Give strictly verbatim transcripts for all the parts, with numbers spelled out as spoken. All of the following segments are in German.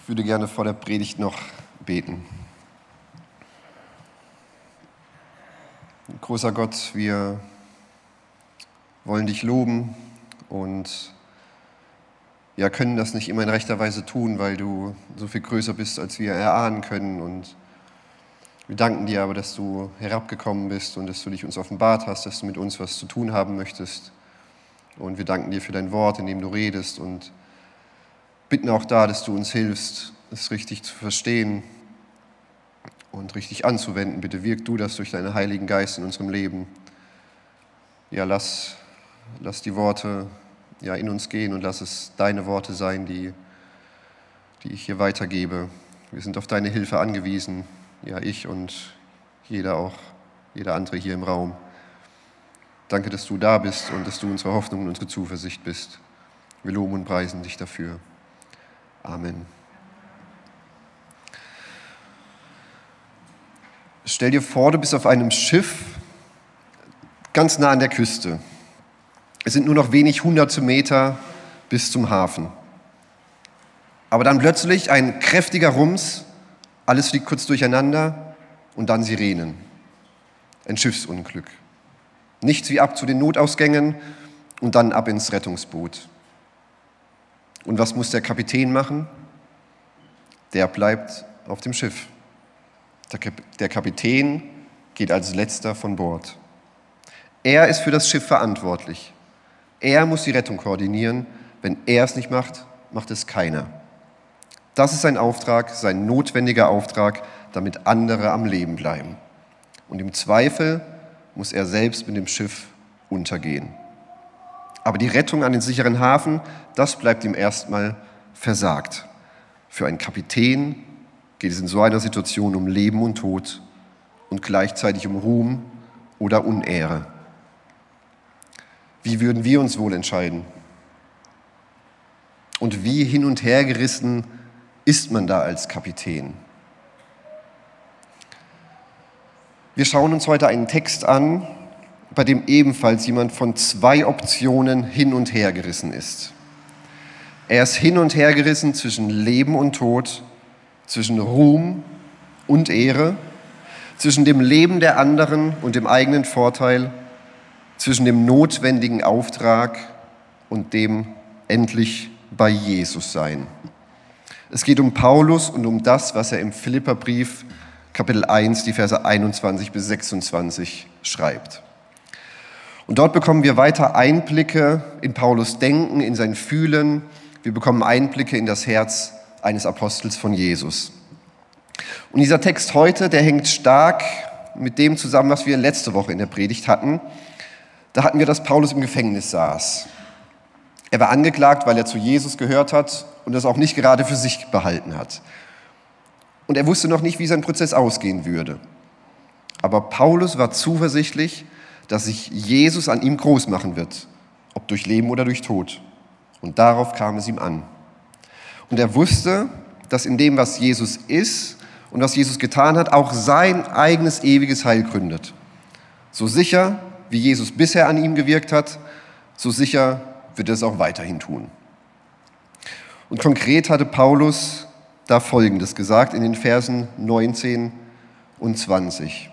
Ich würde gerne vor der Predigt noch beten. Großer Gott, wir wollen dich loben und ja, können das nicht immer in rechter Weise tun, weil du so viel größer bist, als wir erahnen können. Und wir danken dir aber, dass du herabgekommen bist und dass du dich uns offenbart hast, dass du mit uns was zu tun haben möchtest. Und wir danken dir für dein Wort, in dem du redest, und bitten auch da, dass du uns hilfst, es richtig zu verstehen und richtig anzuwenden. Bitte wirk du das durch deinen Heiligen Geist in unserem Leben. Ja, lass, lass die Worte ja, in uns gehen und lass es deine Worte sein, die, die ich hier weitergebe. Wir sind auf deine Hilfe angewiesen, ja, ich und jeder auch, jeder andere hier im Raum. Danke, dass du da bist und dass du unsere Hoffnung und unsere Zuversicht bist. Wir loben und preisen dich dafür. Amen. Stell dir vor, du bist auf einem Schiff ganz nah an der Küste. Es sind nur noch wenig hunderte Meter bis zum Hafen. Aber dann plötzlich ein kräftiger Rums, alles fliegt kurz durcheinander und dann Sirenen. Ein Schiffsunglück. Nichts wie ab zu den Notausgängen und dann ab ins Rettungsboot. Und was muss der Kapitän machen? Der bleibt auf dem Schiff. Der, Kap- der Kapitän geht als letzter von Bord. Er ist für das Schiff verantwortlich. Er muss die Rettung koordinieren. Wenn er es nicht macht, macht es keiner. Das ist sein Auftrag, sein notwendiger Auftrag, damit andere am Leben bleiben. Und im Zweifel muss er selbst mit dem Schiff untergehen. Aber die Rettung an den sicheren Hafen, das bleibt ihm erstmal versagt. Für einen Kapitän geht es in so einer Situation um Leben und Tod und gleichzeitig um Ruhm oder Unehre. Wie würden wir uns wohl entscheiden? Und wie hin und her gerissen ist man da als Kapitän? Wir schauen uns heute einen Text an, bei dem ebenfalls jemand von zwei Optionen hin und her gerissen ist. Er ist hin und her gerissen zwischen Leben und Tod, zwischen Ruhm und Ehre, zwischen dem Leben der anderen und dem eigenen Vorteil, zwischen dem notwendigen Auftrag und dem endlich bei Jesus sein. Es geht um Paulus und um das, was er im Philipperbrief Kapitel eins, die Verse einundzwanzig bis sechsundzwanzig schreibt. Und dort bekommen wir weiter Einblicke in Paulus' Denken, in sein Fühlen. Wir bekommen Einblicke in das Herz eines Apostels von Jesus. Und dieser Text heute, der hängt stark mit dem zusammen, was wir letzte Woche in der Predigt hatten. Da hatten wir, dass Paulus im Gefängnis saß. Er war angeklagt, weil er zu Jesus gehört hat und das auch nicht gerade für sich behalten hat. Und er wusste noch nicht, wie sein Prozess ausgehen würde. Aber Paulus war zuversichtlich, dass sich Jesus an ihm groß machen wird, ob durch Leben oder durch Tod. Und darauf kam es ihm an. Und er wusste, dass in dem, was Jesus ist und was Jesus getan hat, auch sein eigenes ewiges Heil gründet. So sicher, wie Jesus bisher an ihm gewirkt hat, so sicher wird er es auch weiterhin tun. Und konkret hatte Paulus da Folgendes gesagt in den Versen neunzehn und zwanzig.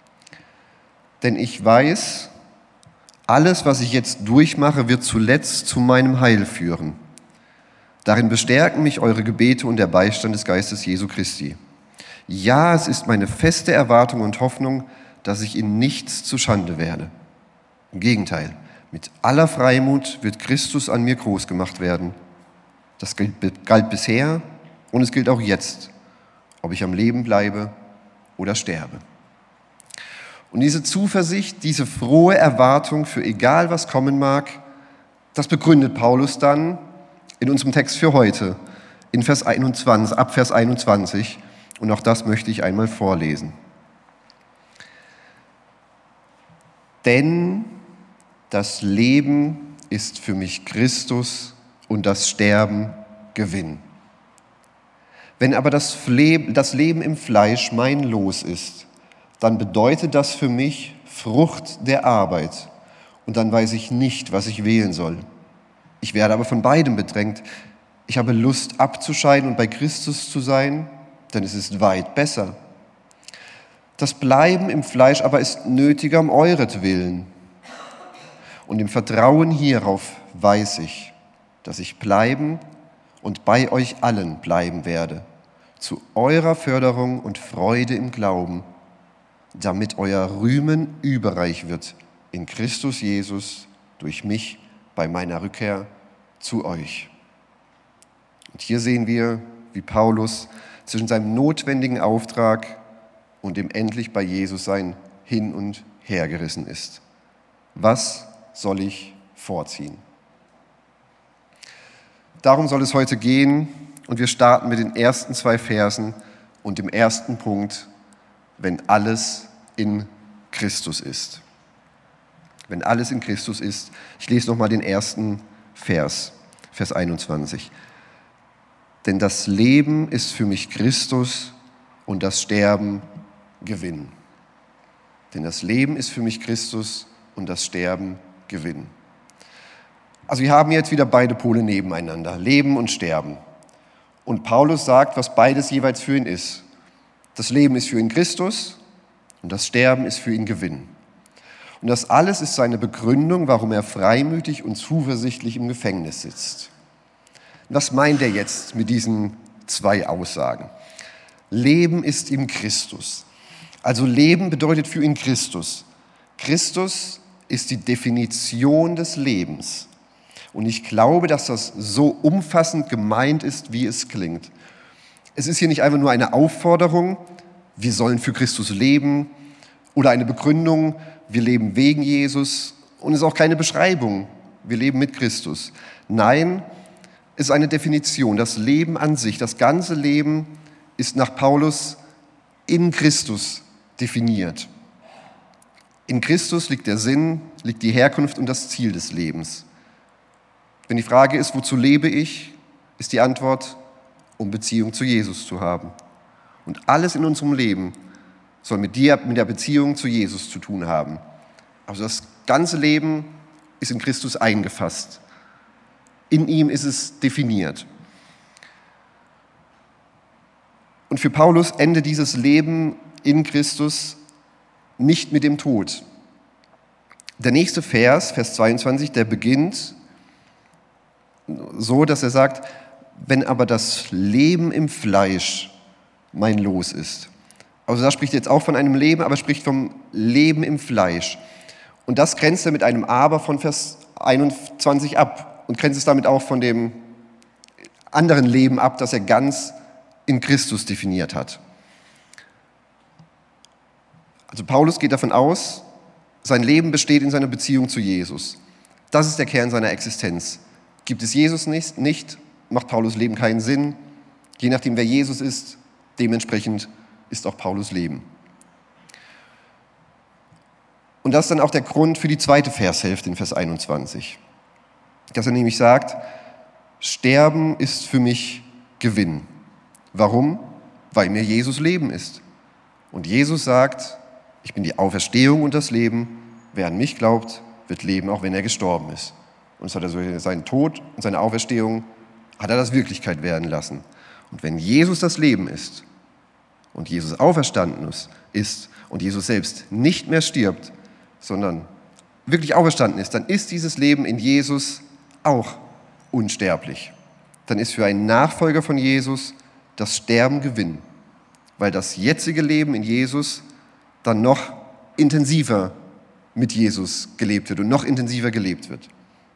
Denn ich weiß, alles, was ich jetzt durchmache, wird zuletzt zu meinem Heil führen. Darin bestärken mich eure Gebete und der Beistand des Geistes Jesu Christi. Ja, es ist meine feste Erwartung und Hoffnung, dass ich in nichts zuschande werde. Im Gegenteil, mit aller Freimut wird Christus an mir groß gemacht werden. Das galt bisher und es gilt auch jetzt, ob ich am Leben bleibe oder sterbe. Und diese Zuversicht, diese frohe Erwartung für egal was kommen mag, das begründet Paulus dann in unserem Text für heute, in Vers einundzwanzig, ab Vers einundzwanzig. Und auch das möchte ich einmal vorlesen. Denn das Leben ist für mich Christus und das Sterben Gewinn. Wenn aber das Leben im Fleisch mein Los ist, dann bedeutet das für mich Frucht der Arbeit. Und dann weiß ich nicht, was ich wählen soll. Ich werde aber von beidem bedrängt. Ich habe Lust abzuscheiden und bei Christus zu sein, denn es ist weit besser. Das Bleiben im Fleisch aber ist nötiger um euretwillen. Und im Vertrauen hierauf weiß ich, dass ich bleiben und bei euch allen bleiben werde, zu eurer Förderung und Freude im Glauben, damit euer Rühmen überreich wird in Christus Jesus durch mich bei meiner Rückkehr zu euch. Und hier sehen wir, wie Paulus zwischen seinem notwendigen Auftrag und dem endlich bei Jesus sein hin und her gerissen ist. Was soll ich vorziehen? Darum soll es heute gehen und wir starten mit den ersten zwei Versen und dem ersten Punkt, wenn alles in Christus ist. Wenn alles in Christus ist. Ich lese nochmal den ersten Vers, Vers einundzwanzig. Denn das Leben ist für mich Christus und das Sterben Gewinn. Denn das Leben ist für mich Christus und das Sterben Gewinn. Also wir haben jetzt wieder beide Pole nebeneinander, Leben und Sterben. Und Paulus sagt, was beides jeweils für ihn ist. Das Leben ist für ihn Christus und das Sterben ist für ihn Gewinn. Und das alles ist seine Begründung, warum er freimütig und zuversichtlich im Gefängnis sitzt. Was meint er jetzt mit diesen zwei Aussagen? Leben ist ihm Christus. Also Leben bedeutet für ihn Christus. Christus ist die Definition des Lebens. Und ich glaube, dass das so umfassend gemeint ist, wie es klingt. Es ist hier nicht einfach nur eine Aufforderung, wir sollen für Christus leben, oder eine Begründung, wir leben wegen Jesus, und es ist auch keine Beschreibung, wir leben mit Christus. Nein, es ist eine Definition. Das Leben an sich, das ganze Leben ist nach Paulus in Christus definiert. In Christus liegt der Sinn, liegt die Herkunft und das Ziel des Lebens. Wenn die Frage ist, wozu lebe ich, ist die Antwort, um Beziehung zu Jesus zu haben. Und alles in unserem Leben soll mit dir, mit der Beziehung zu Jesus zu tun haben. Also das ganze Leben ist in Christus eingefasst. In ihm ist es definiert. Und für Paulus endet dieses Leben in Christus nicht mit dem Tod. Der nächste Vers, Vers zweiundzwanzig, der beginnt so, dass er sagt, wenn aber das Leben im Fleisch mein Los ist. Also da spricht er jetzt auch von einem Leben, aber spricht vom Leben im Fleisch. Und das grenzt er mit einem Aber von Vers einundzwanzig ab und grenzt es damit auch von dem anderen Leben ab, das er ganz in Christus definiert hat. Also Paulus geht davon aus, sein Leben besteht in seiner Beziehung zu Jesus. Das ist der Kern seiner Existenz. Gibt es Jesus nicht, nicht, macht Paulus Leben keinen Sinn. Je nachdem, wer Jesus ist, dementsprechend ist auch Paulus Leben. Und das ist dann auch der Grund für die zweite Vershälfte in Vers einundzwanzig. Dass er nämlich sagt, Sterben ist für mich Gewinn. Warum? Weil mir Jesus Leben ist. Und Jesus sagt, ich bin die Auferstehung und das Leben. Wer an mich glaubt, wird leben, auch wenn er gestorben ist. Und es hat also seinen Tod und seine Auferstehung, hat er das Wirklichkeit werden lassen. Und wenn Jesus das Leben ist und Jesus auferstanden ist und Jesus selbst nicht mehr stirbt, sondern wirklich auferstanden ist, dann ist dieses Leben in Jesus auch unsterblich. Dann ist für einen Nachfolger von Jesus das Sterben Gewinn, weil das jetzige Leben in Jesus dann noch intensiver mit Jesus gelebt wird und noch intensiver gelebt wird.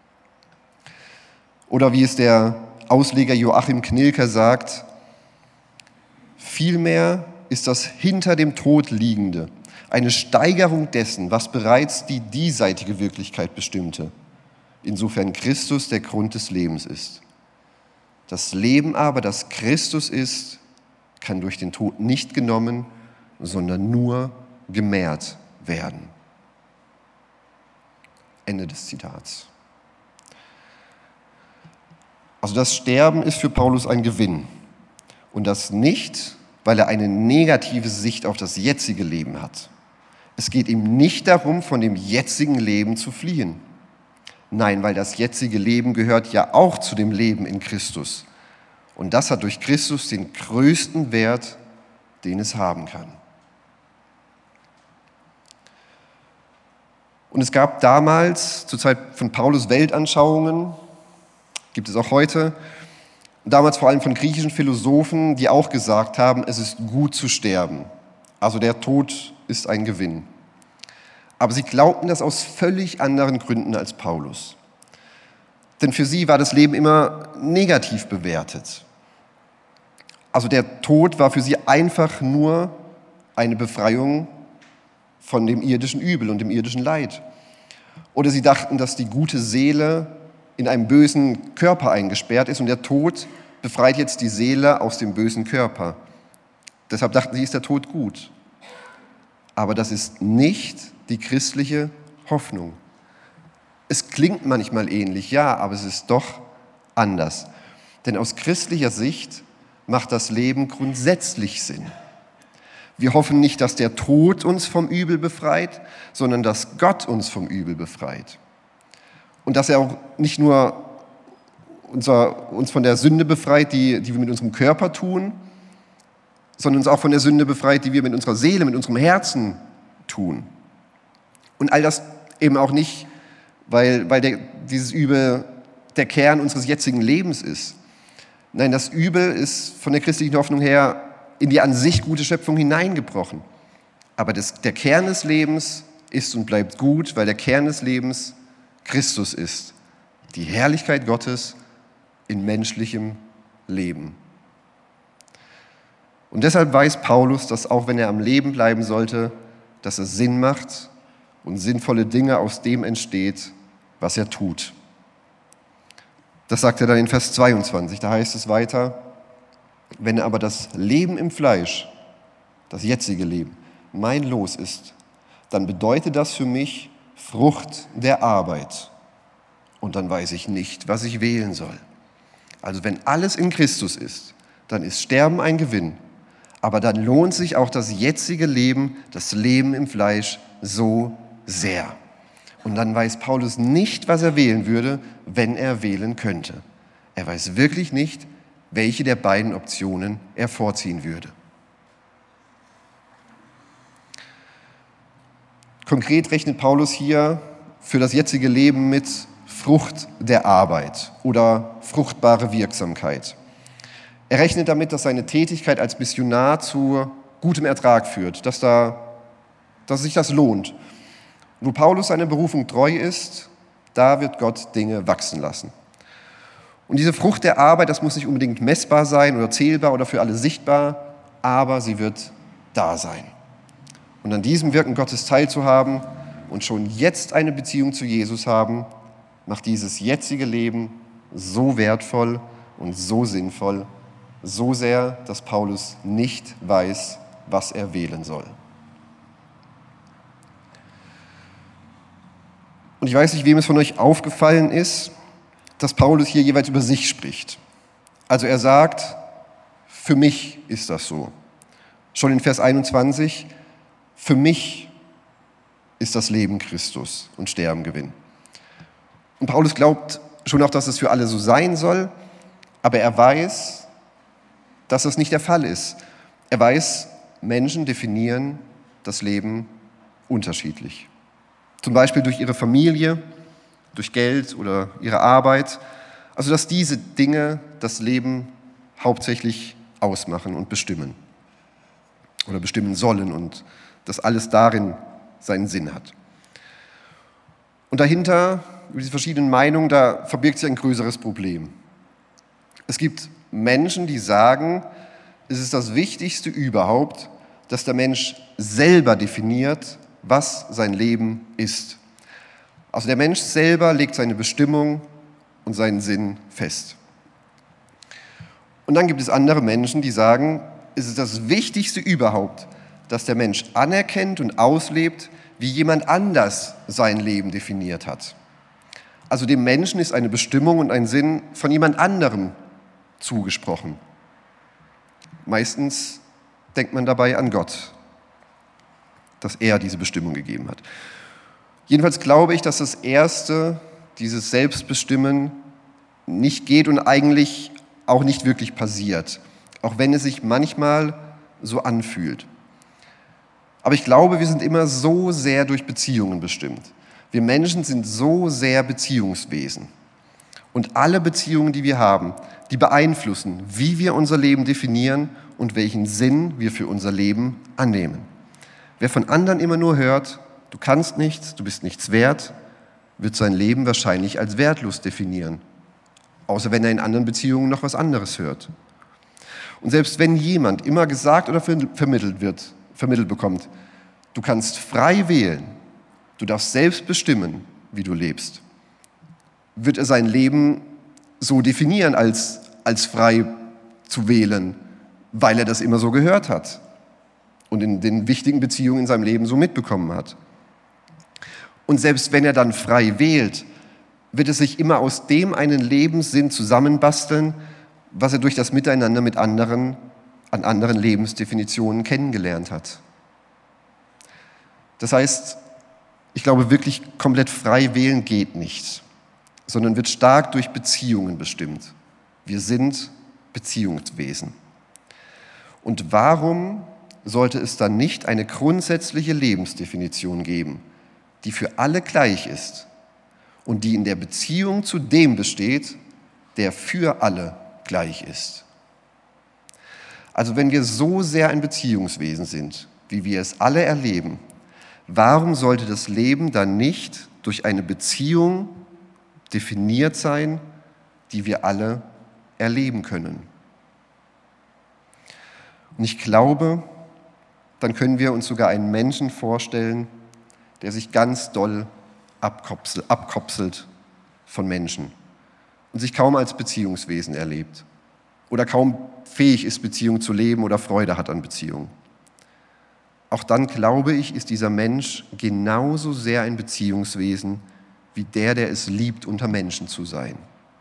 Oder wie es der Ausleger Joachim Knilker sagt, vielmehr ist das hinter dem Tod Liegende eine Steigerung dessen, was bereits die diesseitige Wirklichkeit bestimmte, insofern Christus der Grund des Lebens ist. Das Leben aber, das Christus ist, kann durch den Tod nicht genommen, sondern nur gemehrt werden. Ende des Zitats. Also das Sterben ist für Paulus ein Gewinn. Und das nicht, weil er eine negative Sicht auf das jetzige Leben hat. Es geht ihm nicht darum, von dem jetzigen Leben zu fliehen. Nein, weil das jetzige Leben gehört ja auch zu dem Leben in Christus. Und das hat durch Christus den größten Wert, den es haben kann. Und es gab damals, zur Zeit von Paulus, Weltanschauungen, gibt es auch heute, damals vor allem von griechischen Philosophen, die auch gesagt haben, es ist gut zu sterben. Also der Tod ist ein Gewinn. Aber sie glaubten das aus völlig anderen Gründen als Paulus. Denn für sie war das Leben immer negativ bewertet. Also der Tod war für sie einfach nur eine Befreiung von dem irdischen Übel und dem irdischen Leid. Oder sie dachten, dass die gute Seele in einem bösen Körper eingesperrt ist und der Tod befreit jetzt die Seele aus dem bösen Körper. Deshalb dachten sie, ist der Tod gut. Aber das ist nicht die christliche Hoffnung. Es klingt manchmal ähnlich, ja, aber es ist doch anders. Denn aus christlicher Sicht macht das Leben grundsätzlich Sinn. Wir hoffen nicht, dass der Tod uns vom Übel befreit, sondern dass Gott uns vom Übel befreit. Und dass er auch nicht nur unser, uns von der Sünde befreit, die, die wir mit unserem Körper tun, sondern uns auch von der Sünde befreit, die wir mit unserer Seele, mit unserem Herzen tun. Und all das eben auch nicht, weil, weil der, dieses Übel der Kern unseres jetzigen Lebens ist. Nein, das Übel ist von der christlichen Hoffnung her in die an sich gute Schöpfung hineingebrochen. Aber das, der Kern des Lebens ist und bleibt gut, weil der Kern des Lebens Christus ist. Die Herrlichkeit Gottes in menschlichem Leben. Und deshalb weiß Paulus, dass auch wenn er am Leben bleiben sollte, dass es Sinn macht und sinnvolle Dinge aus dem entsteht, was er tut. Das sagt er dann in Vers zweiundzwanzig, da heißt es weiter: Wenn aber das Leben im Fleisch, das jetzige Leben, mein Los ist, dann bedeutet das für mich Frucht der Arbeit. Und dann weiß ich nicht, was ich wählen soll. Also wenn alles in Christus ist, dann ist Sterben ein Gewinn. Aber dann lohnt sich auch das jetzige Leben, das Leben im Fleisch, so sehr. Und dann weiß Paulus nicht, was er wählen würde, wenn er wählen könnte. Er weiß wirklich nicht, welche der beiden Optionen er vorziehen würde. Konkret rechnet Paulus hier für das jetzige Leben mit Frucht der Arbeit oder fruchtbare Wirksamkeit. Er rechnet damit, dass seine Tätigkeit als Missionar zu gutem Ertrag führt, dass, da, dass sich das lohnt. Wo Paulus seiner Berufung treu ist, da wird Gott Dinge wachsen lassen. Und diese Frucht der Arbeit, das muss nicht unbedingt messbar sein oder zählbar oder für alle sichtbar, aber sie wird da sein. Und an diesem Wirken Gottes teilzuhaben und schon jetzt eine Beziehung zu Jesus haben, macht dieses jetzige Leben so wertvoll und so sinnvoll, so sehr, dass Paulus nicht weiß, was er wählen soll. Und ich weiß nicht, wem es von euch aufgefallen ist, dass Paulus hier jeweils über sich spricht. Also er sagt, für mich ist das so. Schon in Vers einundzwanzig, für mich ist das Leben Christus und Sterben Gewinn. Und Paulus glaubt schon auch, dass es für alle so sein soll, aber er weiß, dass das nicht der Fall ist. Er weiß, Menschen definieren das Leben unterschiedlich. Zum Beispiel durch ihre Familie, durch Geld oder ihre Arbeit. Also dass diese Dinge das Leben hauptsächlich ausmachen und bestimmen. Oder bestimmen sollen und dass alles darin seinen Sinn hat. Und dahinter, über diese verschiedenen Meinungen, da verbirgt sich ein größeres Problem. Es gibt Menschen, die sagen, es ist das Wichtigste überhaupt, dass der Mensch selber definiert, was sein Leben ist. Also der Mensch selber legt seine Bestimmung und seinen Sinn fest. Und dann gibt es andere Menschen, die sagen, es ist das Wichtigste überhaupt, dass der Mensch anerkennt und auslebt, wie jemand anders sein Leben definiert hat. Also dem Menschen ist eine Bestimmung und ein Sinn von jemand anderem zugesprochen. Meistens denkt man dabei an Gott, dass er diese Bestimmung gegeben hat. Jedenfalls glaube ich, dass das Erste, dieses Selbstbestimmen, nicht geht und eigentlich auch nicht wirklich passiert, auch wenn es sich manchmal so anfühlt. Aber ich glaube, wir sind immer so sehr durch Beziehungen bestimmt. Wir Menschen sind so sehr Beziehungswesen. Und alle Beziehungen, die wir haben, die beeinflussen, wie wir unser Leben definieren und welchen Sinn wir für unser Leben annehmen. Wer von anderen immer nur hört, du kannst nichts, du bist nichts wert, wird sein Leben wahrscheinlich als wertlos definieren. Außer wenn er in anderen Beziehungen noch was anderes hört. Und selbst wenn jemand immer gesagt oder vermittelt wird, vermittelt bekommt, du kannst frei wählen, du darfst selbst bestimmen, wie du lebst, wird er sein Leben so definieren, als, als frei zu wählen, weil er das immer so gehört hat und in den wichtigen Beziehungen in seinem Leben so mitbekommen hat. Und selbst wenn er dann frei wählt, wird es sich immer aus dem einen Lebenssinn zusammenbasteln, was er durch das Miteinander mit anderen, an anderen Lebensdefinitionen kennengelernt hat. Das heißt, ich glaube wirklich, komplett frei wählen geht nicht, sondern wird stark durch Beziehungen bestimmt. Wir sind Beziehungswesen. Und warum sollte es dann nicht eine grundsätzliche Lebensdefinition geben, die für alle gleich ist und die in der Beziehung zu dem besteht, der für alle gleich ist? Also wenn wir so sehr ein Beziehungswesen sind, wie wir es alle erleben, warum sollte das Leben dann nicht durch eine Beziehung definiert sein, die wir alle erleben können? Und ich glaube, dann können wir uns sogar einen Menschen vorstellen, der sich ganz doll abkopselt, abkopselt von Menschen und sich kaum als Beziehungswesen erlebt oder kaum fähig ist, Beziehung zu leben oder Freude hat an Beziehung. Auch dann, glaube ich, ist dieser Mensch genauso sehr ein Beziehungswesen wie der, der es liebt, unter Menschen zu sein.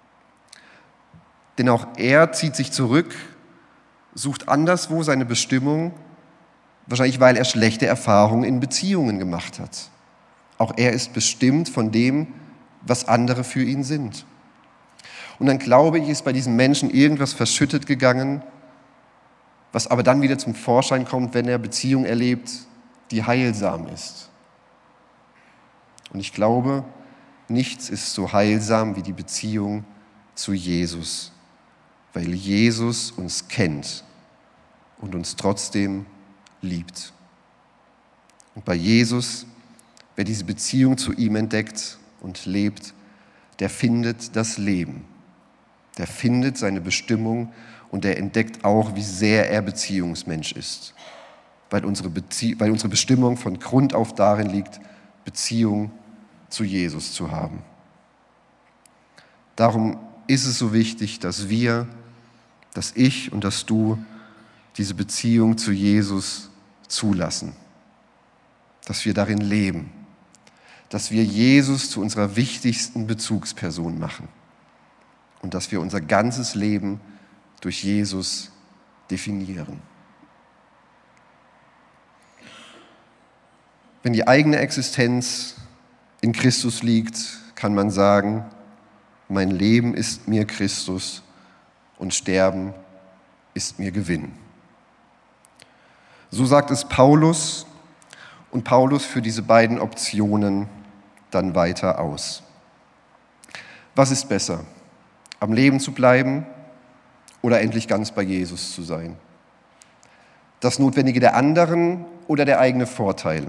Denn auch er zieht sich zurück, sucht anderswo seine Bestimmung, wahrscheinlich weil er schlechte Erfahrungen in Beziehungen gemacht hat. Auch er ist bestimmt von dem, was andere für ihn sind. Und dann glaube ich, ist bei diesem Menschen irgendwas verschüttet gegangen, was aber dann wieder zum Vorschein kommt, wenn er Beziehung erlebt, die heilsam ist. Und ich glaube, nichts ist so heilsam wie die Beziehung zu Jesus, weil Jesus uns kennt und uns trotzdem liebt. Und bei Jesus, wer diese Beziehung zu ihm entdeckt und lebt, der findet das Leben. Der findet seine Bestimmung und der entdeckt auch, wie sehr er Beziehungsmensch ist. Weil unsere, Bezie- weil unsere Bestimmung von Grund auf darin liegt, Beziehung zu Jesus zu haben. Darum ist es so wichtig, dass wir, dass ich und dass du diese Beziehung zu Jesus zulassen. Dass wir darin leben. Dass wir Jesus zu unserer wichtigsten Bezugsperson machen. Und dass wir unser ganzes Leben durch Jesus definieren. Wenn die eigene Existenz in Christus liegt, kann man sagen, mein Leben ist mir Christus und Sterben ist mir Gewinn. So sagt es Paulus und Paulus führt diese beiden Optionen dann weiter aus. Was ist besser? Am Leben zu bleiben oder endlich ganz bei Jesus zu sein? Das Notwendige der anderen oder der eigene Vorteil?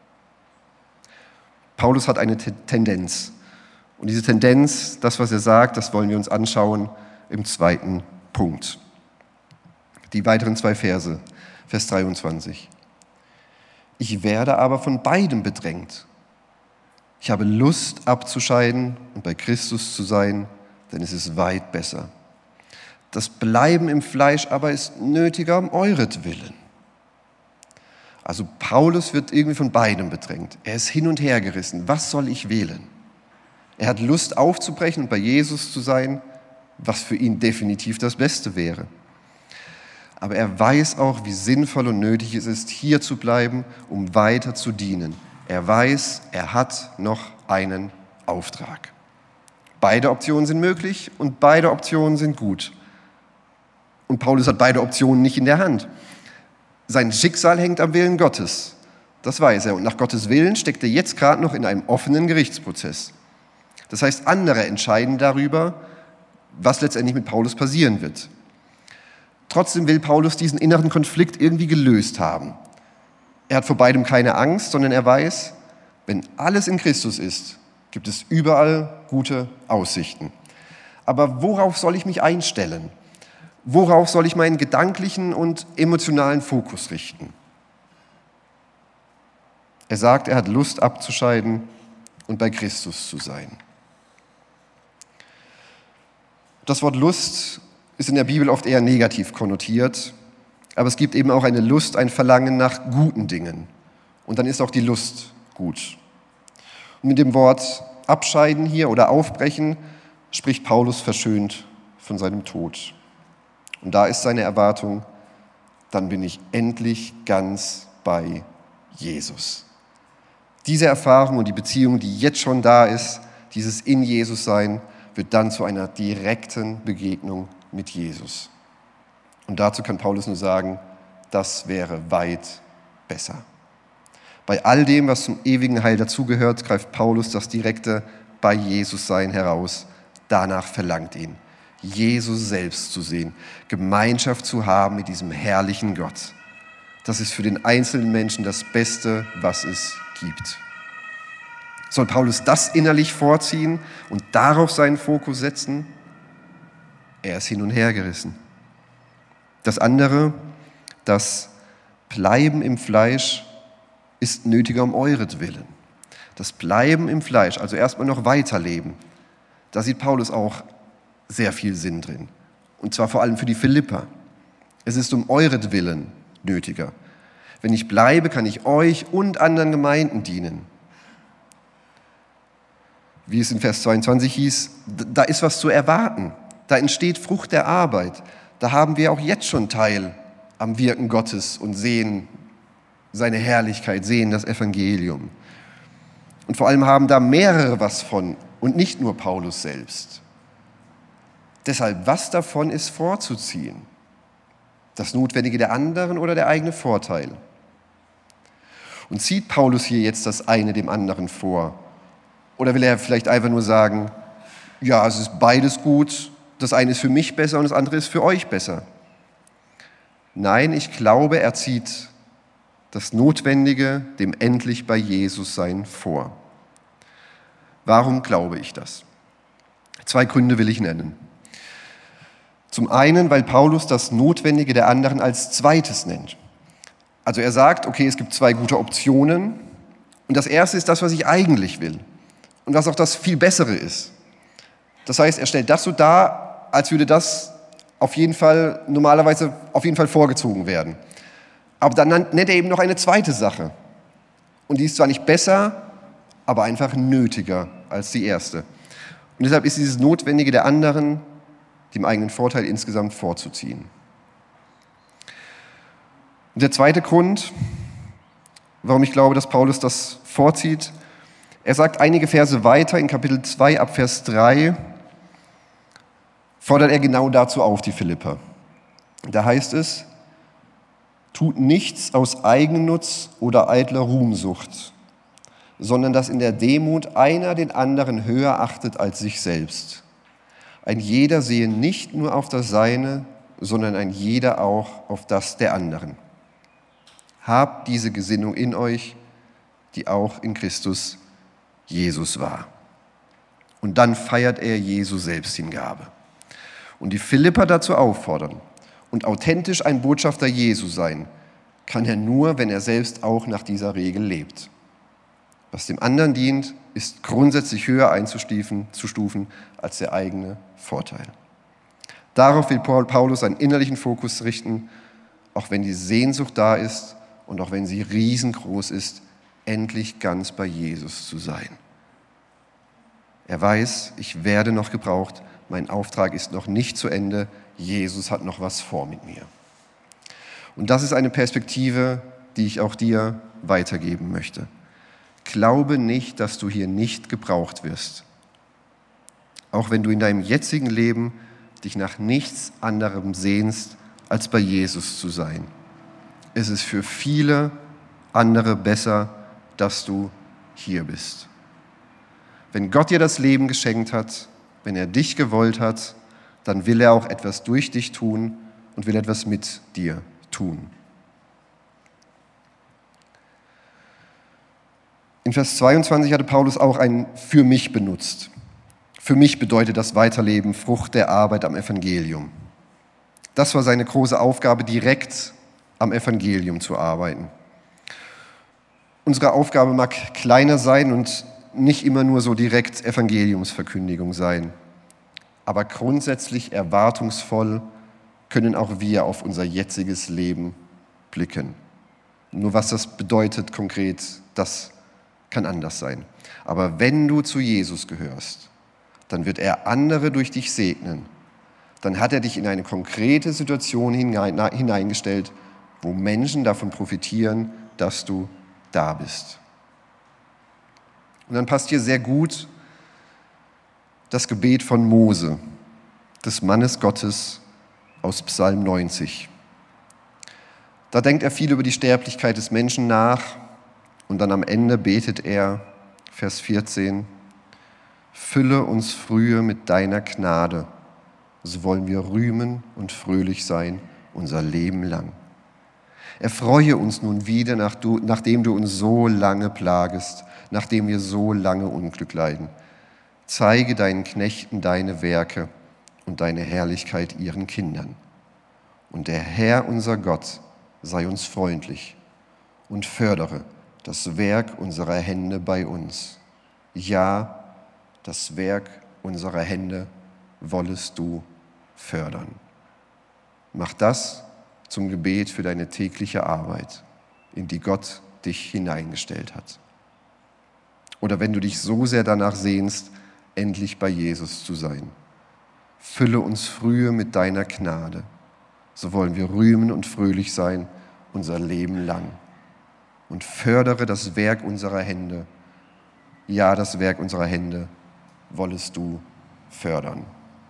Paulus hat eine Tendenz. Und diese Tendenz, das, was er sagt, das wollen wir uns anschauen im zweiten Punkt. Die weiteren zwei Verse, Vers dreiundzwanzig. Ich werde aber von beidem bedrängt. Ich habe Lust abzuscheiden und bei Christus zu sein, denn es ist weit besser. Das Bleiben im Fleisch aber ist nötiger um euretwillen. Also Paulus wird irgendwie von beidem bedrängt. Er ist hin und her gerissen. Was soll ich wählen? Er hat Lust aufzubrechen und bei Jesus zu sein, was für ihn definitiv das Beste wäre. Aber er weiß auch, wie sinnvoll und nötig es ist, hier zu bleiben, um weiter zu dienen. Er weiß, er hat noch einen Auftrag. Beide Optionen sind möglich und beide Optionen sind gut. Und Paulus hat beide Optionen nicht in der Hand. Sein Schicksal hängt am Willen Gottes. Das weiß er. Und nach Gottes Willen steckt er jetzt gerade noch in einem offenen Gerichtsprozess. Das heißt, andere entscheiden darüber, was letztendlich mit Paulus passieren wird. Trotzdem will Paulus diesen inneren Konflikt irgendwie gelöst haben. Er hat vor beidem keine Angst, sondern er weiß, wenn alles in Christus ist, gibt es überall gute Aussichten. Aber worauf soll ich mich einstellen? Worauf soll ich meinen gedanklichen und emotionalen Fokus richten? Er sagt, er hat Lust abzuscheiden und bei Christus zu sein. Das Wort Lust ist in der Bibel oft eher negativ konnotiert, aber es gibt eben auch eine Lust, ein Verlangen nach guten Dingen. Und dann ist auch die Lust gut. Und mit dem Wort abscheiden hier oder aufbrechen spricht Paulus verschönt von seinem Tod. Und da ist seine Erwartung, dann bin ich endlich ganz bei Jesus. Diese Erfahrung und die Beziehung, die jetzt schon da ist, dieses in Jesus sein, wird dann zu einer direkten Begegnung mit Jesus. Und dazu kann Paulus nur sagen, das wäre weit besser. Bei all dem, was zum ewigen Heil dazugehört, greift Paulus das direkte bei Jesus sein heraus. Danach verlangt ihn, Jesus selbst zu sehen, Gemeinschaft zu haben mit diesem herrlichen Gott. Das ist für den einzelnen Menschen das Beste, was es gibt. Soll Paulus das innerlich vorziehen und darauf seinen Fokus setzen? Er ist hin und her gerissen. Das andere, das Bleiben im Fleisch, ist nötiger um euretwillen. Das Bleiben im Fleisch, also erstmal noch weiterleben, da sieht Paulus auch sehr viel Sinn drin. Und zwar vor allem für die Philipper. Es ist um euretwillen nötiger. Wenn ich bleibe, kann ich euch und anderen Gemeinden dienen. Wie es in Vers zweiundzwanzig hieß, da ist was zu erwarten. Da entsteht Frucht der Arbeit. Da haben wir auch jetzt schon Teil am Wirken Gottes und sehen seine Herrlichkeit, sehen das Evangelium. Und vor allem haben da mehrere was von und nicht nur Paulus selbst. Deshalb, was davon ist vorzuziehen? Das Notwendige der anderen oder der eigene Vorteil? Und zieht Paulus hier jetzt das eine dem anderen vor? Oder will er vielleicht einfach nur sagen, ja, es ist beides gut, das eine ist für mich besser und das andere ist für euch besser? Nein, ich glaube, er zieht das Notwendige dem endlich bei Jesus sein vor. Warum glaube ich das? Zwei Gründe will ich nennen. Zum einen, weil Paulus das Notwendige der anderen als zweites nennt. Also er sagt, okay, es gibt zwei gute Optionen und das erste ist das, was ich eigentlich will und was auch das viel Bessere ist. Das heißt, er stellt das so dar, als würde das auf jeden Fall normalerweise auf jeden Fall vorgezogen werden. Aber dann nennt er eben noch eine zweite Sache. Und die ist zwar nicht besser, aber einfach nötiger als die erste. Und deshalb ist dieses Notwendige der anderen dem eigenen Vorteil insgesamt vorzuziehen. Und der zweite Grund, warum ich glaube, dass Paulus das vorzieht, er sagt einige Verse weiter, in Kapitel zwei ab Vers drei, fordert er genau dazu auf, die Philipper. Da heißt es, tut nichts aus Eigennutz oder eitler Ruhmsucht, sondern dass in der Demut einer den anderen höher achtet als sich selbst. Ein jeder sehe nicht nur auf das Seine, sondern ein jeder auch auf das der anderen. Habt diese Gesinnung in euch, die auch in Christus Jesus war. Und dann feiert er Jesu Selbsthingabe. Und die Philipper dazu auffordern und authentisch ein Botschafter Jesu sein, kann er nur, wenn er selbst auch nach dieser Regel lebt. Was dem anderen dient, ist grundsätzlich höher einzustufen zu stufen als der eigene Vorteil. Darauf will Paulus seinen innerlichen Fokus richten, auch wenn die Sehnsucht da ist und auch wenn sie riesengroß ist, endlich ganz bei Jesus zu sein. Er weiß, ich werde noch gebraucht, mein Auftrag ist noch nicht zu Ende, Jesus hat noch was vor mit mir. Und das ist eine Perspektive, die ich auch dir weitergeben möchte. Glaube nicht, dass du hier nicht gebraucht wirst. Auch wenn du in deinem jetzigen Leben dich nach nichts anderem sehnst, als bei Jesus zu sein. Es ist für viele andere besser, dass du hier bist. Wenn Gott dir das Leben geschenkt hat, wenn er dich gewollt hat, dann will er auch etwas durch dich tun und will etwas mit dir tun. In Vers zweiundzwanzig hatte Paulus auch ein „für mich" benutzt. Für mich bedeutet das Weiterleben Frucht der Arbeit am Evangelium. Das war seine große Aufgabe, direkt am Evangelium zu arbeiten. Unsere Aufgabe mag kleiner sein und nicht immer nur so direkt Evangeliumsverkündigung sein. Aber grundsätzlich erwartungsvoll können auch wir auf unser jetziges Leben blicken. Nur was das bedeutet konkret, das kann anders sein. Aber wenn du zu Jesus gehörst, dann wird er andere durch dich segnen. Dann hat er dich in eine konkrete Situation hineingestellt, wo Menschen davon profitieren, dass du da bist. Und dann passt hier sehr gut das Gebet von Mose, des Mannes Gottes aus Psalm neunzig. Da denkt er viel über die Sterblichkeit des Menschen nach und dann am Ende betet er, Vers vierzehn, fülle uns frühe mit deiner Gnade, so wollen wir rühmen und fröhlich sein unser Leben lang. Erfreue uns nun wieder, nachdem du uns so lange plagest, nachdem wir so lange Unglück leiden. Zeige deinen Knechten deine Werke und deine Herrlichkeit ihren Kindern. Und der Herr, unser Gott, sei uns freundlich und fördere das Werk unserer Hände bei uns. Ja, das Werk unserer Hände wollest du fördern. Mach das zum Gebet für deine tägliche Arbeit, in die Gott dich hineingestellt hat. Oder wenn du dich so sehr danach sehnst, endlich bei Jesus zu sein. Fülle uns frühe mit deiner Gnade, so wollen wir rühmen und fröhlich sein unser Leben lang. Und fördere das Werk unserer Hände, ja, das Werk unserer Hände wollest du fördern.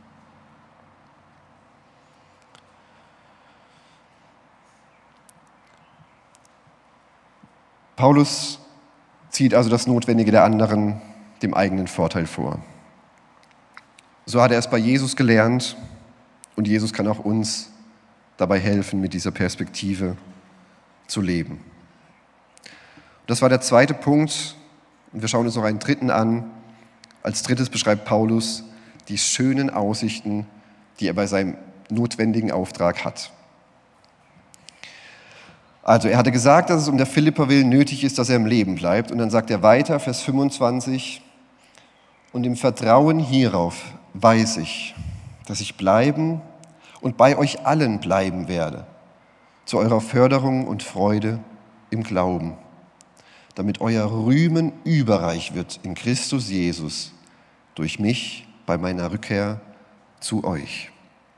Paulus zieht also das Notwendige der anderen dem eigenen Vorteil vor. So hat er es bei Jesus gelernt und Jesus kann auch uns dabei helfen, mit dieser Perspektive zu leben. Das war der zweite Punkt und wir schauen uns noch einen dritten an. Als drittes beschreibt Paulus die schönen Aussichten, die er bei seinem notwendigen Auftrag hat. Also er hatte gesagt, dass es um der Philipper willen nötig ist, dass er im Leben bleibt. Und dann sagt er weiter, Vers fünfundzwanzig, und im Vertrauen hierauf weiß ich, dass ich bleiben und bei euch allen bleiben werde, zu eurer Förderung und Freude im Glauben, damit euer Rühmen überreich wird in Christus Jesus, durch mich bei meiner Rückkehr zu euch.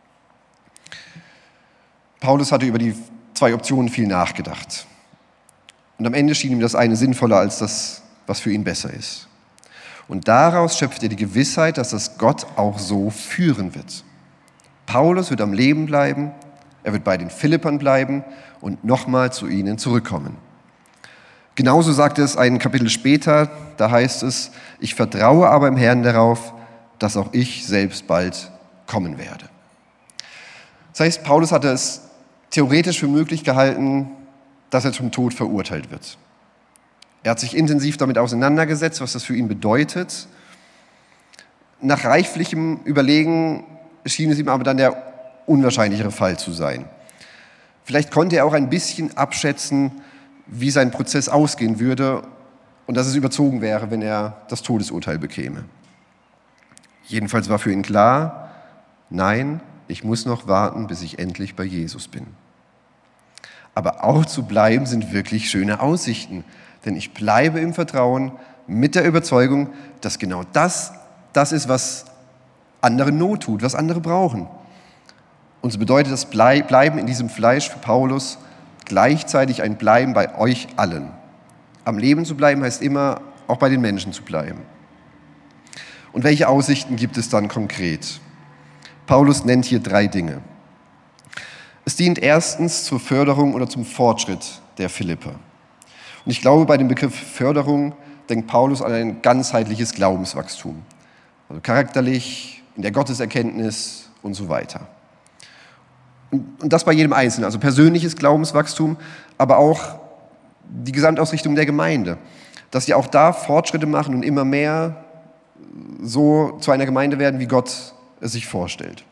Paulus hatte über die zwei Optionen viel nachgedacht. Und am Ende schien ihm das eine sinnvoller als das, was für ihn besser ist. Und daraus schöpft er die Gewissheit, dass das Gott auch so führen wird. Paulus wird am Leben bleiben, er wird bei den Philippern bleiben und nochmal zu ihnen zurückkommen. Genauso sagt er es ein Kapitel später, da heißt es, ich vertraue aber im Herrn darauf, dass auch ich selbst bald kommen werde. Das heißt, Paulus hatte es theoretisch für möglich gehalten, dass er zum Tod verurteilt wird. Er hat sich intensiv damit auseinandergesetzt, was das für ihn bedeutet. Nach reiflichem Überlegen schien es ihm aber dann der unwahrscheinlichere Fall zu sein. Vielleicht konnte er auch ein bisschen abschätzen, wie sein Prozess ausgehen würde und dass es überzogen wäre, wenn er das Todesurteil bekäme. Jedenfalls war für ihn klar, nein, ich muss noch warten, bis ich endlich bei Jesus bin. Aber auch zu bleiben sind wirklich schöne Aussichten, denn ich bleibe im Vertrauen mit der Überzeugung, dass genau das das ist, was andere Not tut, was andere brauchen. Und so bedeutet das Bleiben in diesem Fleisch für Paulus gleichzeitig ein Bleiben bei euch allen. Am Leben zu bleiben heißt immer, auch bei den Menschen zu bleiben. Und welche Aussichten gibt es dann konkret? Paulus nennt hier drei Dinge. Es dient erstens zur Förderung oder zum Fortschritt der Philipper. Und ich glaube, bei dem Begriff Förderung denkt Paulus an ein ganzheitliches Glaubenswachstum. Also charakterlich, in der Gotteserkenntnis und so weiter. Und, und das bei jedem Einzelnen, also persönliches Glaubenswachstum, aber auch die Gesamtausrichtung der Gemeinde. Dass sie auch da Fortschritte machen und immer mehr so zu einer Gemeinde werden, wie Gott es sich vorstellt.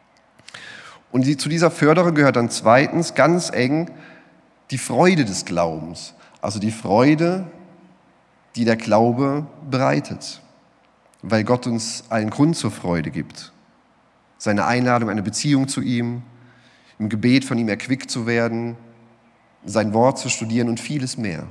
Und die, zu dieser Förderung gehört dann zweitens ganz eng die Freude des Glaubens. Also die Freude, die der Glaube bereitet. Weil Gott uns einen Grund zur Freude gibt. Seine Einladung, eine Beziehung zu ihm, im Gebet von ihm erquickt zu werden, sein Wort zu studieren und vieles mehr.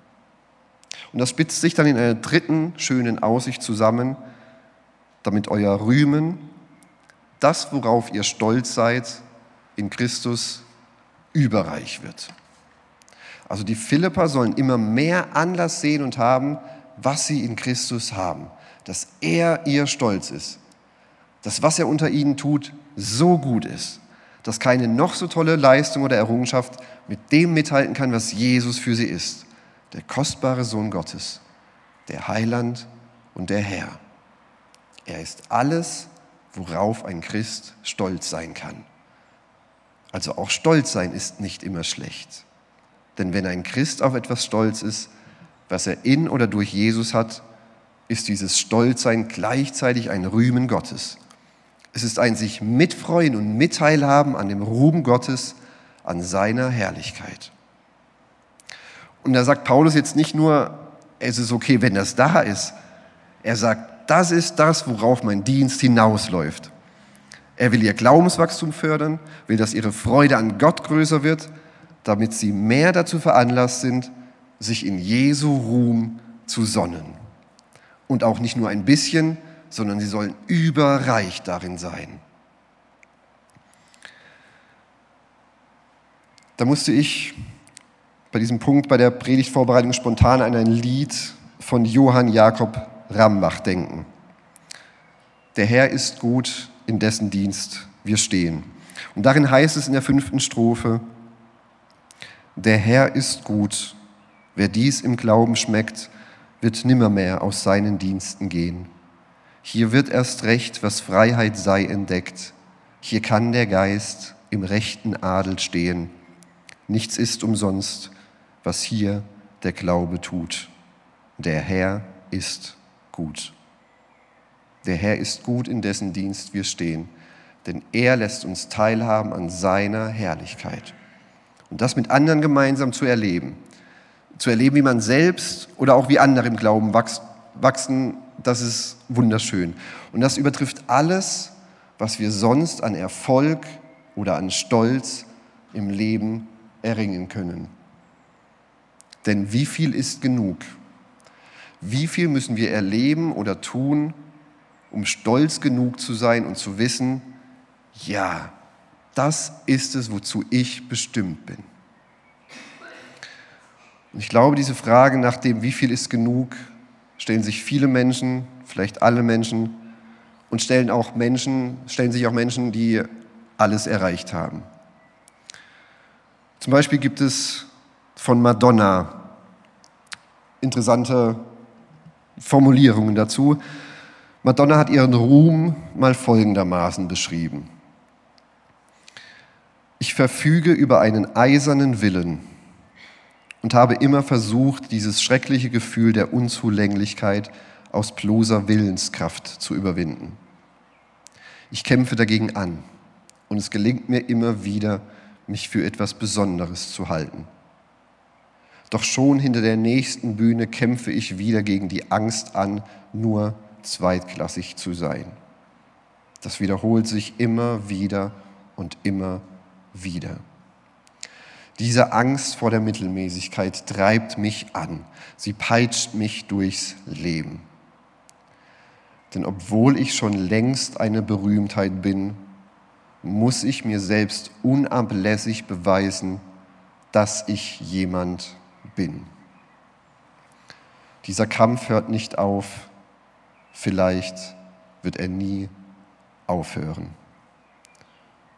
Und das spitzt sich dann in einer dritten schönen Aussicht zusammen, damit euer Rühmen, das, worauf ihr stolz seid, in Christus überreich wird. Also die Philipper sollen immer mehr Anlass sehen und haben, was sie in Christus haben. Dass er ihr Stolz ist. Dass was er unter ihnen tut, so gut ist. Dass keine noch so tolle Leistung oder Errungenschaft mit dem mithalten kann, was Jesus für sie ist. Der kostbare Sohn Gottes, der Heiland und der Herr. Er ist alles, worauf ein Christ stolz sein kann. Also auch stolz sein ist nicht immer schlecht. Denn wenn ein Christ auf etwas stolz ist, was er in oder durch Jesus hat, ist dieses Stolzsein gleichzeitig ein Rühmen Gottes. Es ist ein sich mitfreuen und mitteilhaben an dem Ruhm Gottes, an seiner Herrlichkeit. Und da sagt Paulus jetzt nicht nur, es ist okay, wenn das da ist. Er sagt, das ist das, worauf mein Dienst hinausläuft. Er will ihr Glaubenswachstum fördern, will, dass ihre Freude an Gott größer wird, damit sie mehr dazu veranlasst sind, sich in Jesu Ruhm zu sonnen. Und auch nicht nur ein bisschen, sondern sie sollen überreich darin sein. Da musste ich bei diesem Punkt bei der Predigtvorbereitung spontan an ein Lied von Johann Jakob Rambach denken. Der Herr ist gut, in dessen Dienst wir stehen. Und darin heißt es in der fünften Strophe: Der Herr ist gut, wer dies im Glauben schmeckt, wird nimmermehr aus seinen Diensten gehen. Hier wird erst recht, was Freiheit sei, entdeckt. Hier kann der Geist im rechten Adel stehen. Nichts ist umsonst, was hier der Glaube tut. Der Herr ist gut. Der Herr ist gut, in dessen Dienst wir stehen, denn er lässt uns teilhaben an seiner Herrlichkeit. Und das mit anderen gemeinsam zu erleben, zu erleben, wie man selbst oder auch wie andere im Glauben wachsen, das ist wunderschön. Und das übertrifft alles, was wir sonst an Erfolg oder an Stolz im Leben erringen können. Denn wie viel ist genug? Wie viel müssen wir erleben oder tun, um stolz genug zu sein und zu wissen, ja, das ist es, wozu ich bestimmt bin. Und ich glaube, diese Frage nach dem, wie viel ist genug, stellen sich viele Menschen, vielleicht alle Menschen, und stellen auch Menschen, stellen sich auch Menschen, die alles erreicht haben. Zum Beispiel gibt es von Madonna interessante Formulierungen dazu. Madonna hat ihren Ruhm mal folgendermaßen beschrieben: Ich verfüge über einen eisernen Willen und habe immer versucht, dieses schreckliche Gefühl der Unzulänglichkeit aus bloßer Willenskraft zu überwinden. Ich kämpfe dagegen an und es gelingt mir immer wieder, mich für etwas Besonderes zu halten. Doch schon hinter der nächsten Bühne kämpfe ich wieder gegen die Angst an, nur zweitklassig zu sein. Das wiederholt sich immer wieder und immer wieder. Diese Angst vor der Mittelmäßigkeit treibt mich an. Sie peitscht mich durchs Leben. Denn obwohl ich schon längst eine Berühmtheit bin, muss ich mir selbst unablässig beweisen, dass ich jemand bin. Dieser Kampf hört nicht auf. Vielleicht wird er nie aufhören.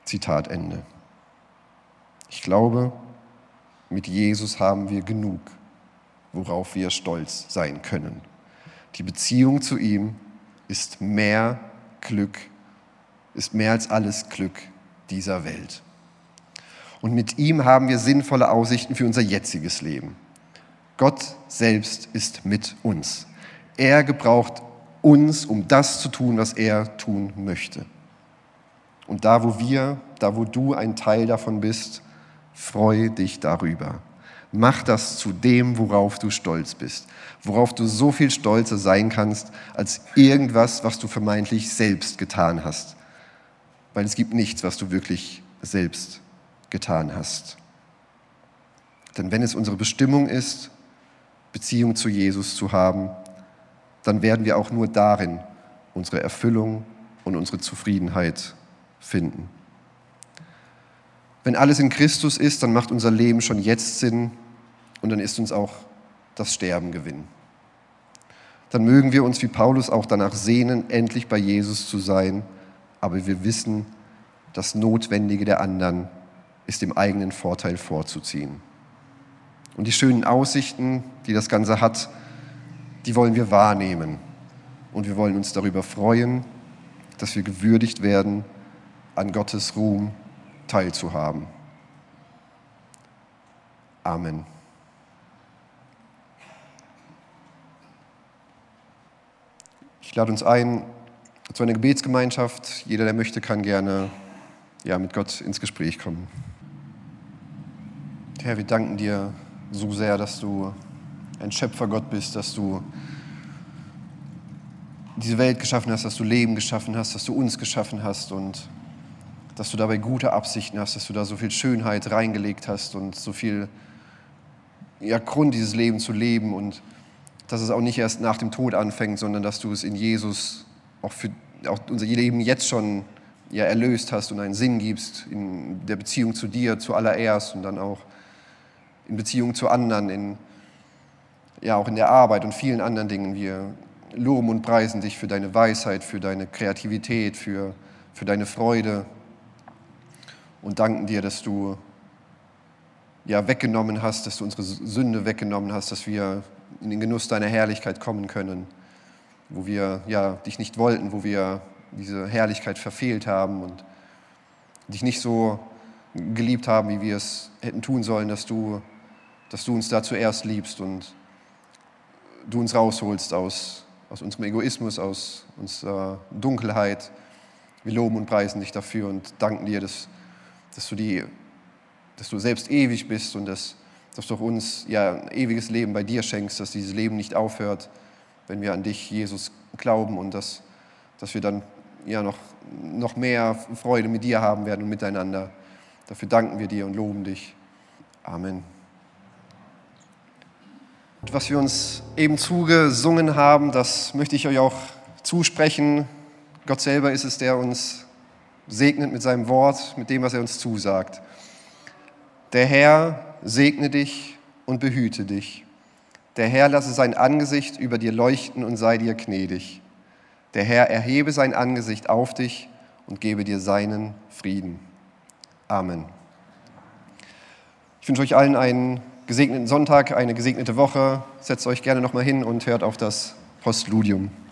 Zitat Ende. Ich glaube, mit Jesus haben wir genug, worauf wir stolz sein können. Die Beziehung zu ihm ist mehr Glück, ist mehr als alles Glück dieser Welt. Und mit ihm haben wir sinnvolle Aussichten für unser jetziges Leben. Gott selbst ist mit uns. Er gebraucht uns, um das zu tun, was er tun möchte. Und da, wo wir, da, wo du ein Teil davon bist, freu dich darüber. Mach das zu dem, worauf du stolz bist, worauf du so viel stolzer sein kannst, als irgendwas, was du vermeintlich selbst getan hast. Weil es gibt nichts, was du wirklich selbst getan hast. Denn wenn es unsere Bestimmung ist, Beziehung zu Jesus zu haben, dann werden wir auch nur darin unsere Erfüllung und unsere Zufriedenheit finden. Wenn alles in Christus ist, dann macht unser Leben schon jetzt Sinn und dann ist uns auch das Sterben Gewinn. Dann mögen wir uns wie Paulus auch danach sehnen, endlich bei Jesus zu sein, aber wir wissen, das Notwendige der anderen ist dem eigenen Vorteil vorzuziehen. Und die schönen Aussichten, die das Ganze hat, die wollen wir wahrnehmen. Und wir wollen uns darüber freuen, dass wir gewürdigt werden, an Gottes Ruhm teilzuhaben. Amen. Ich lade uns ein zu einer Gebetsgemeinschaft. Jeder, der möchte, kann gerne ja, mit Gott ins Gespräch kommen. Herr, wir danken dir so sehr, dass du ein Schöpfergott bist, dass du diese Welt geschaffen hast, dass du Leben geschaffen hast, dass du uns geschaffen hast und dass du dabei gute Absichten hast, dass du da so viel Schönheit reingelegt hast und so viel ja, Grund, dieses Leben zu leben und dass es auch nicht erst nach dem Tod anfängt, sondern dass du es in Jesus auch für auch unser Leben jetzt schon ja, erlöst hast und einen Sinn gibst in der Beziehung zu dir zuallererst und dann auch in Beziehung zu anderen, in, ja, auch in der Arbeit und vielen anderen Dingen. Wir loben und preisen dich für deine Weisheit, für deine Kreativität, für, für deine Freude und danken dir, dass du ja, weggenommen hast, dass du unsere Sünde weggenommen hast, dass wir in den Genuss deiner Herrlichkeit kommen können, wo wir ja, dich nicht wollten, wo wir diese Herrlichkeit verfehlt haben und dich nicht so geliebt haben, wie wir es hätten tun sollen, dass du, dass du uns da zuerst liebst und du uns rausholst aus, aus unserem Egoismus, aus unserer Dunkelheit. Wir loben und preisen dich dafür und danken dir, dass, dass, du, die, dass du selbst ewig bist und dass, dass du uns ja, ein ewiges Leben bei dir schenkst, dass dieses Leben nicht aufhört, wenn wir an dich, Jesus, glauben und dass, dass wir dann ja, noch, noch mehr Freude mit dir haben werden und miteinander. Dafür danken wir dir und loben dich. Amen. Und was wir uns eben zugesungen haben, das möchte ich euch auch zusprechen. Gott selber ist es, der uns segnet mit seinem Wort, mit dem, was er uns zusagt. Der Herr segne dich und behüte dich. Der Herr lasse sein Angesicht über dir leuchten und sei dir gnädig. Der Herr erhebe sein Angesicht auf dich und gebe dir seinen Frieden. Amen. Ich wünsche euch allen einen gesegneten Sonntag, eine gesegnete Woche. Setzt euch gerne nochmal hin und hört auf das Postludium.